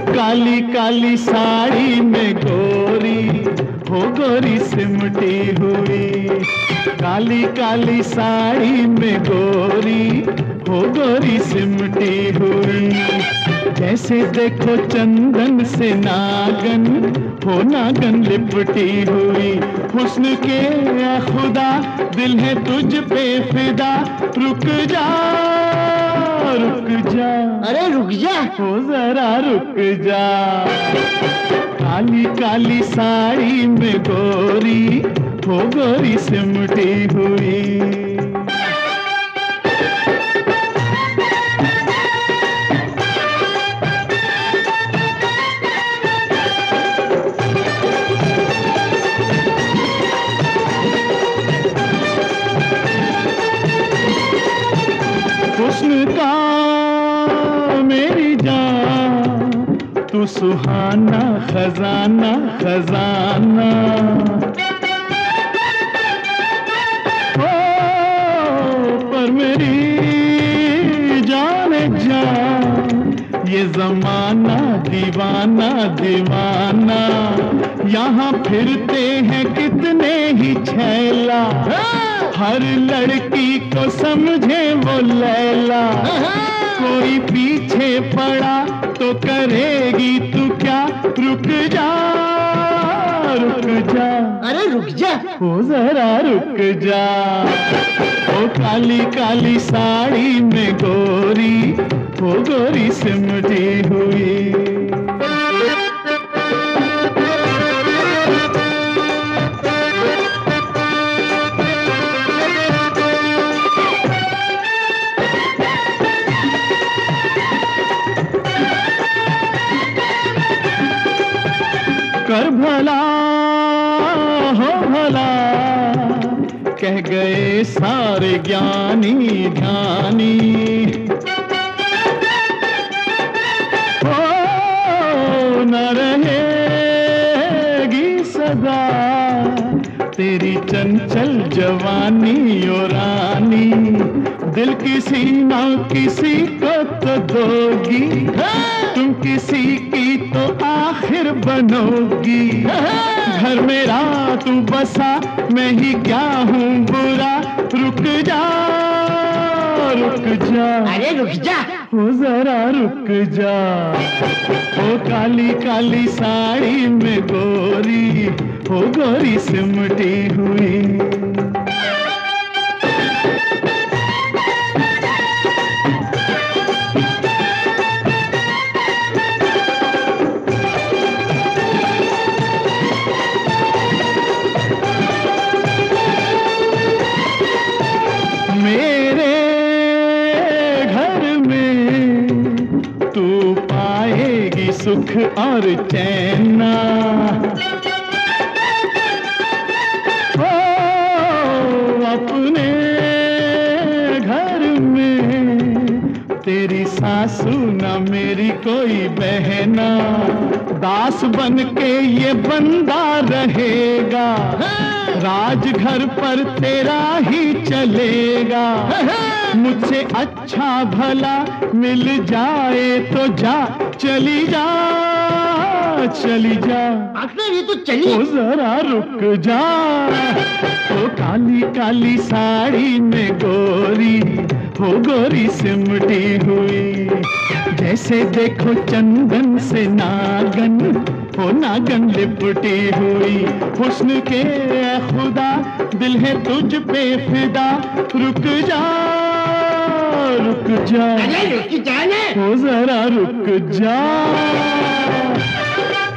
काली काली साड़ी में गोरी, हो गोरी सिमटी हुई। काली काली साड़ी में गोरी, हो गोरी सिमटी हुई। जैसे देखो चंदन से नागन, हो नागन लिपटी हुई। हुस्न के ए खुदा दिल है तुझ पे फिदा, रुक जा रुक जा। अरे रुक जा, हो जरा रुक जा। काली काली साड़ी में गोरी, हो गोरी सिमटी हुई। हुस्न का मेरी जान, तू सुहाना खजाना खजाना। ओ पर मेरी जाने जान, ये जमाना दीवाना दीवाना। यहाँ फिरते हैं कितने ही छैला, हर लड़की को समझे वो लैला। कोई पीछे पड़ा तो करेगी तू क्या, रुक जा रुक जा। अरे रुक जा, हो जरा रुक जा। ओ काली काली साड़ी में गोरी, हो गोरी सिमटी हुई। कर भला हो भला, कह गए सारे ज्ञानी ध्यानी। हो न रहेगी सदा तेरी चंचल जवानी ओ रानी। दिल किसी ना किसी को तो दोगी, तुम किसी की तो आखिर बनोगी। घर मेरा तू बसा, मैं ही क्या हूँ बुरा, रुक जा रुक जा। अरे रुक जा, हो जरा रुक जा। ओ काली काली साड़ी में गोरी, हो गोरी सिमटी हुई। मेरे घर में तू पाएगी सुख और चैन। ओ अपने घर में तेरी सासू ना मेरी कोई बहना। दास बन के ये बंदा रहेगा, राजघर पर तेरा ही चलेगा। मुझसे अच्छा भला मिल जाए तो जा, चली जा चली जा। आखिर ये तो चली। ओ जरा रुक जा। ओ काली काली साड़ी में गोरी, हो गोरी सिमटी हुई। जैसे देखो चंदन से नागन, हो नागन लिपटी हुई। हुस्न के ए खुदा दिल है तुझ पे फिदा, रुक जा रुक जा। अरे रुक जा ना। हो जरा रुक जा।